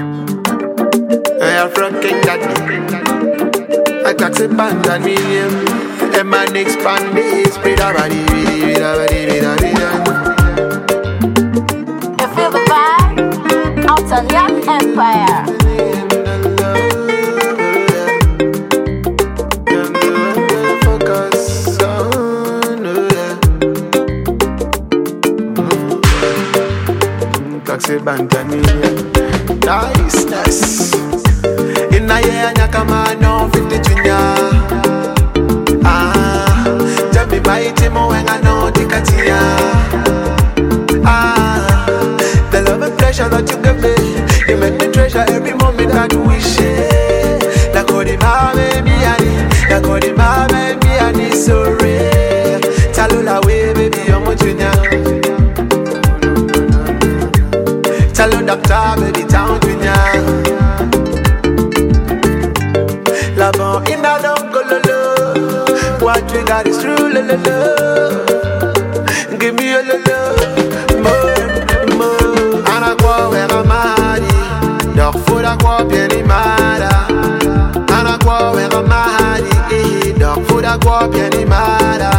I am from King Daddy. I taxi band and medium. And my next band is You feel the vibe? Out on Young Empire. Taxi bantani, niceness. In a year, Nakama, no 50 junior. Tell me by Timo when I know Tikatia. The love and pleasure that you give me, you make me treasure every moment that we share. Nakodima, baby, Nakodima, baby, I need so rare. Talula, way, baby, you're my junior. Tell her doctor, baby, town junior. Love on in a don't go lolo. What we got is true, lolo. Give me a lolo. More. And I go where I'm at. Dog food, I go up any matter. And I go where I'm at. Dog food, I go up any matter.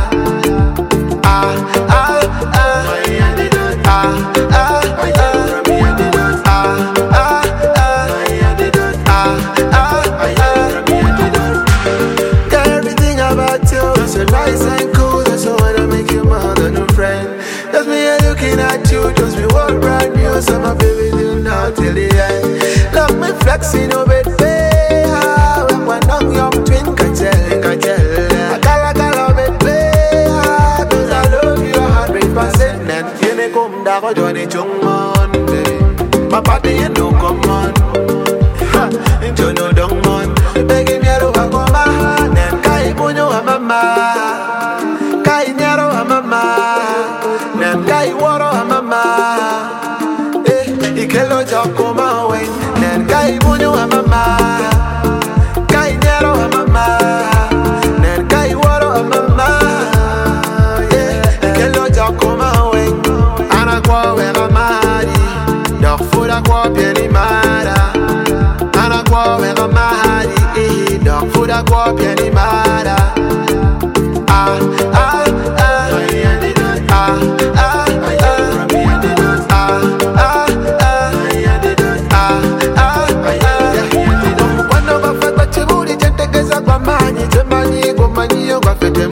Just be one brand new, so my baby do not till the end. Love me flexing over it, when one young twin can tell. I gotta love it, cause I love you 100%. And you may come down, Johnny Jungman, baby. My party, you know, come on. You know, don't on. Begging me to walk on my hand, and Kai Puno, mama. Kai Nero, mama. Kai Waro, mama. Ikelo Joko.